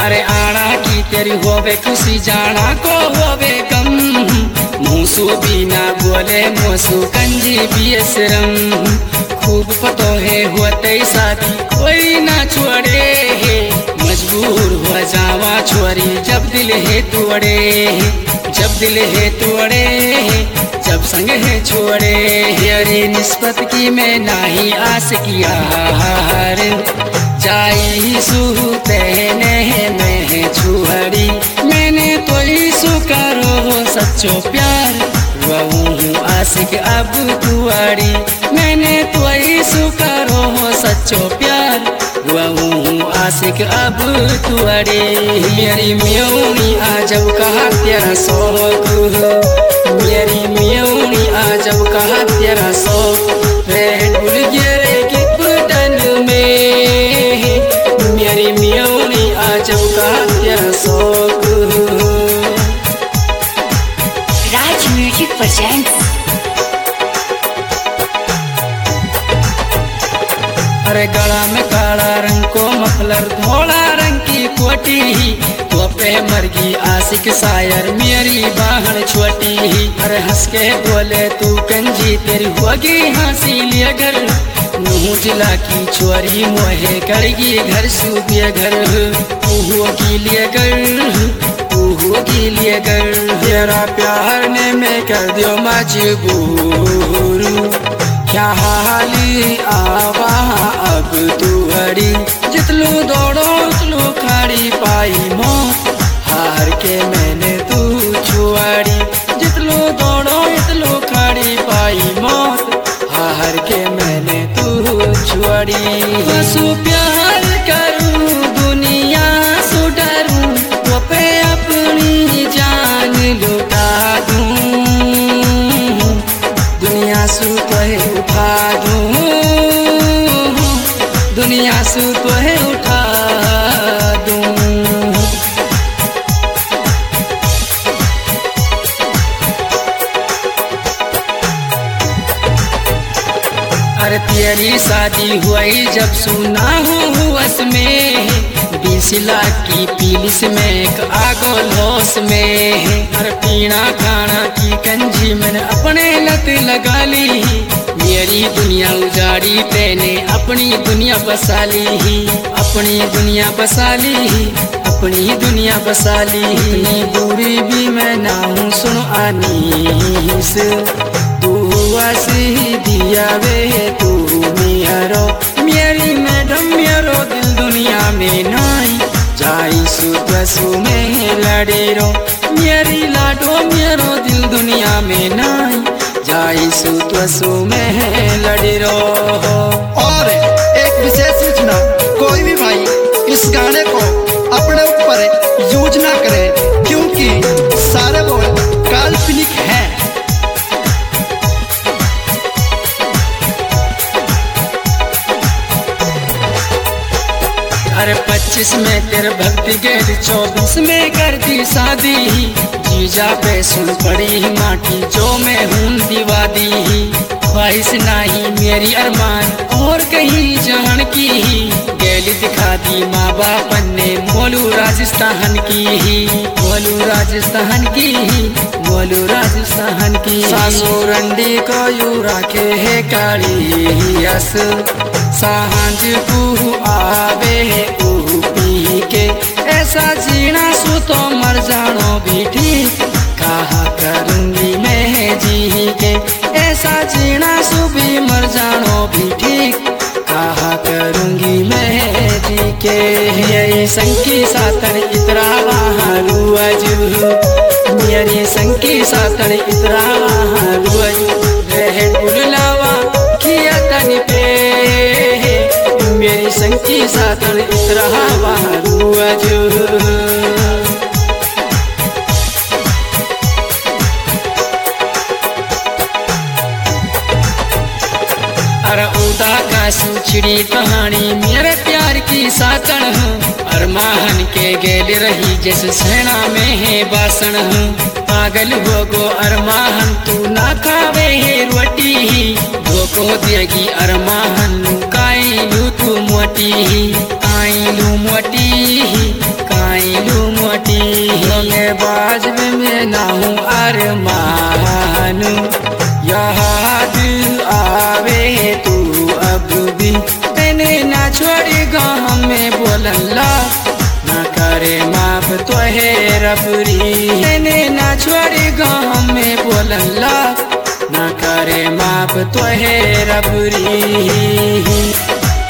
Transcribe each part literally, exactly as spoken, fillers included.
अरे आना की तेरी होवे खुशी जाना को होवे गम मूसू बिना बोले मोसू कंजी बियसरम खूब पतो है होते शादी कोई ना छोड़े है मजबूर हो जावा छोरी जब दिल है तोड़े जब दिल है तोड़े जब संग है छोड़े अरे निस्बत की मैं नाही आस किया हार जाई सूते में छुहरी मैंने तो ही सुकरो सच्चो प्यार वहूँ आशिक अब तुअड़ी मैंने तो ही सुकरो सच्चो प्यार वहूँ आशिक अब तुअड़ी मेरी म्योनी आजब कहा तेरा शौक मेरी म्योनी आजब कहा तेरा शौक डुल गिरे की बदन में मेरी म्योनी आजब कहा तेरा शौक राज म्यूजिक प्रेजेंट्स। अरे गला में काला रंग को मफलर धोला रंग की कोटी तो पे मरगी आशिक शायर मेरी बाहर छोटी अरे हंस के बोले तू कंजी तेरी होगी हंसी लिए घर नूह जिला की छोरी मोहे करगी घर सूबिया घर तू होगी लिए घर तू होगी लिए घर तेरा प्यार ने मैं कर दियो मजबूर क्या हाली आवा अब तू हरी जितलू दौड़ो उतलू खड़ी पाई मौत हार के मैंने तू छुआड़ी जितलू दौड़ो इतलू खड़ी पाई मौत हार के मैंने तू छुआड़ी बसु प्यार करूं दुनिया सु डरूं तो पे अपनी जान लुटा दूं दुनिया सु तो उठा दूं दुनिया सु तो उठा दूं अरे तेरी शादी हुई जब सुना हूँ बस में बीस लाख की पुलिस में एक आगो लोस में अरे पीना खाना की कंजी मैंने अपने लत लगा ली मेरी दुनिया उजाड़ी तेने अपनी दुनिया बसा ली अपनी दुनिया बसा ली अपनी दुनिया बसा ली इतनी दूरी भी मैं ना हूँ सुन आनीस तू हसी दिया वे तू मियारो मेरी मैडम मेरो दिल दुनिया में नाई जाई सुतसु में लड़ी रो मेरी लाडो मेरो दिल दुनिया में नाई जाई सुतसु में लड़ी रो। और एक विशेष सूचना कोई भी भाई इस गाने को अपने ऊपर यूज ना करे क्योंकि सारे बोल काल्पनिक हैं। अरे पच्चीस में तेरे भक्ति गेर चौबीस में कर दी शादी जीजा पे सुन पड़ी माटी जो मैं हूँ दीवादी ख्वाहिश नहीं मेरी अरमान और कहीं जान की गैली दिखा दी माँ बाप ने मोलू राजस्थान की मोलू राजस्थान की मोलू राजस्थान की सासू रंडी को यू रखे है काली यस सांझ को आवे ऊ पी के ऐसा जीना सु तो मर जानो भी ठीक कहा करूंगी मैं जी के ऐसा जीना सु भी मर जानो भी ठीक कहा करूंगी मैं जी के यही संकी सातन इतरा वहाँ रुआजू मेरी संकी सातन इतरा वहाँ रुआजू रह डुलावा किया तन पे मेरी संकी सातन इतरा वहाँ रुआजू। अरे उदा का सुछड़ी कहानी मेरे प्यार की सातन अरमाहन के गेल रही जैसे सेना में है बासन पागल हो गो अरमाहन तू ना खावे है रोटी धोको देगी अरमाहन काई लू तू मोटी काई लू मोटी काई बाजब में ना हूँ अरमान, याद आवे तू अब भी मैंने ना छोड़ेगा हमें बोलला, ना करे माफ तो है रबरी, मैंने ना छोड़ेगा हमें बोलला, ना करे माफ तो है रबरी।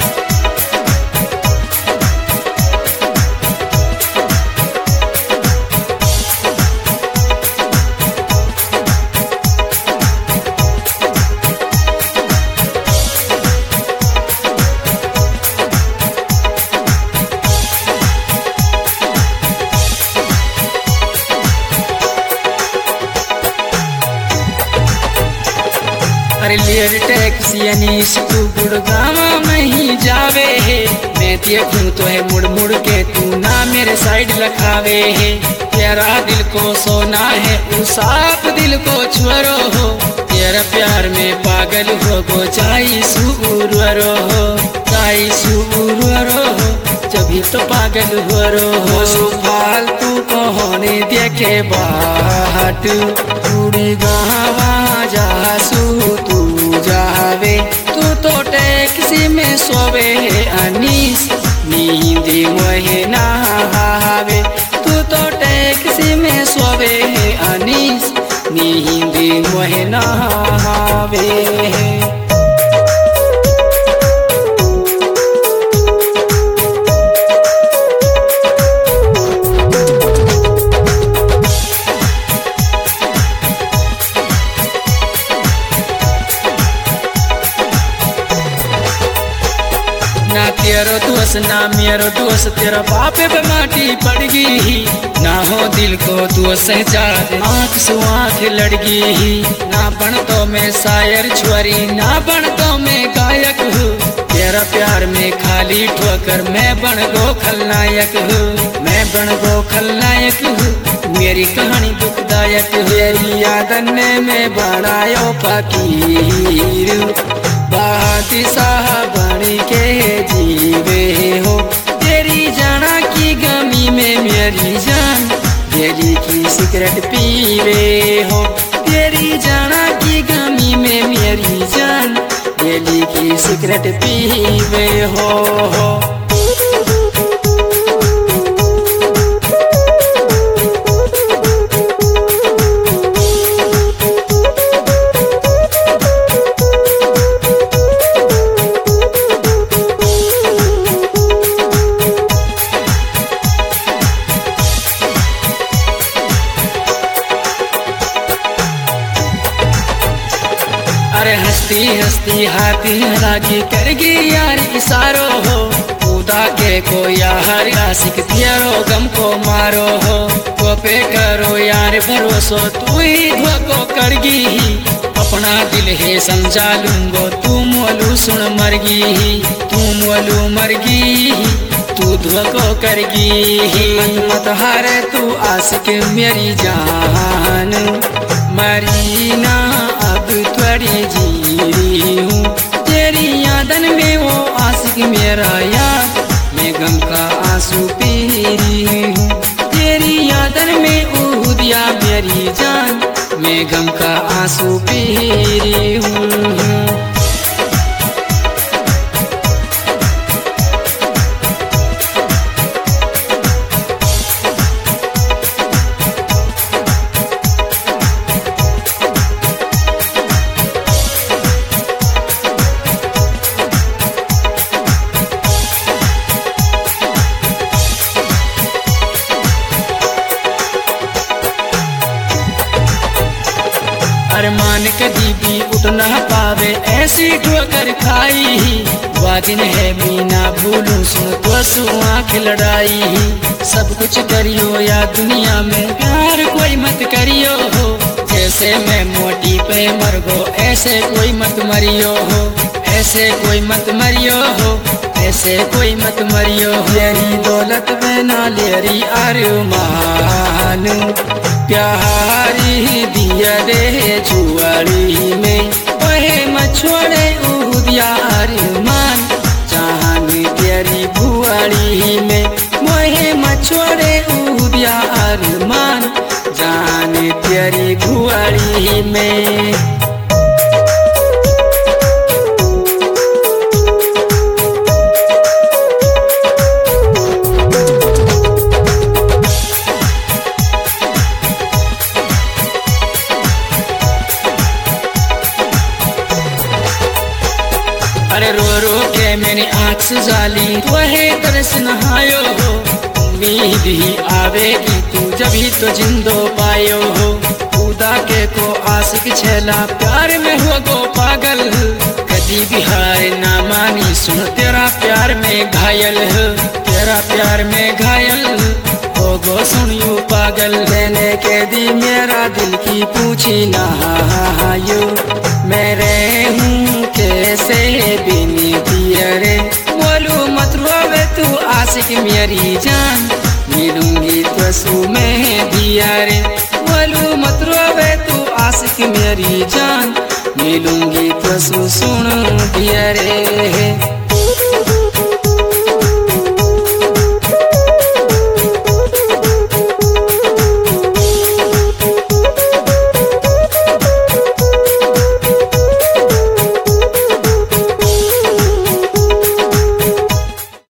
अरे लियर टैक्सी अनीस तू गुड़गावा में ही जावे है, मैं देखूं तो है मुड़ मुड़ के तू ना मेरे साइड लखावे है, तेरा दिल को सोना है उस आप दिल को छोरो हो, तेरा प्यार में पागल हो गो चाई सुरवरो हो, चाई सुरवरो हो, जभी तो पागल हो रो हो। फालतू को होने देखे बाट पूरी गावा जासू तू जावे, तू तो टैक्सी में सोवे है अनीस, नींद मोहे ना आवे, तू तो टैक्सी में सोवे है अनीस, नींद मोहे ना आवे। ना तेरो दोस्त ना मेरो दोस्त, तेरा बापे पे माटी पड़ गई, ना हो दिल को दोस्त जाद आँख से आँख लड़ गई, ना बन तो मैं शायर छुरी, ना बन तो मैं गायक हूँ, तेरा प्यार में खाली ठोकर मैं बन गो खलनायक हूँ, मैं बन गो खलनायक हूँ, मेरी कहानी दुखदायक, मेरी यादन में मैं बनायो फकीर, बादशाह बन के जीवे हो, तेरी जाना की गमी में मेरी जान, दिल्ली की सिगरेट पीवे हो, तेरी जाना की गमी में मेरी जान, दिल्ली की सिगरेट पीवे हो, हो। अरे हंसती हंसती हाथी लागी करगी यार इशारो हो, खुदा के को यार आशिक तेरो गम को मारो हो, को पे करो यार भरोसो तू ही धोखो करगी, अपना दिल है समझा लूंगो तू मोलू सुन मरगी, तू मोलू मरगी, तू धोखो करगी, मत मत हारे तू आशिक मेरी जान, मरी ना अब त्वरी जी हूँ, तेरी यादन में वो आशिक मेरा यार, मैं गम का आंसू पी रही हूँ, तेरी यादन में उदिया मेरी जान, मैं गम का आंसू पी रही हूँ। अरमान कभी भी उठ ना पावे ऐसी ठोकर खाई, वह दिन है मीना भूलूं सुन तो सु आँख लड़ाई, सब कुछ करियो या दुनिया में प्यार कोई मत करियो हो, जैसे मैं मोटी पे मर गो ऐसे कोई मत मरियो हो, ऐसे कोई मत मरियो हो, ऐसे कोई मत मरियो हो, तेरी दौलत में ना लेरी अरमान, प्यारी दिया दे जुआड़ी में, वहे मछोड़े उदिया अरमान, चाहनी तेरी भुआड़ी में, मोहे छोड़े उबिया अरमान जाने तेरी घुआड़ी में। अरे रो रो के मैंने आँख सुझाली वहे तरस नहायो हो, उम्मीद ही आवेगी तू जब ही तो जिंदो पायो हो। खुदा के को आशिक छेला प्यार में हो गो पागल, कदी भी हार ना मानी सुन तेरा प्यार में घायल हो, तेरा प्यार में घायल हो गो सुनियो पागल। लेने के दी मेरा दिल की पूछी ना यो, मेरे हूँ कैसे बिनी दियरे बोलू मत रोवे तू आशिक मेरी जान, मिलूंगी तो सू में दिया रे। बोलू मत रोवे तू आशिक मेरी जान, मिलूंगी तो सू सुन दिया रे।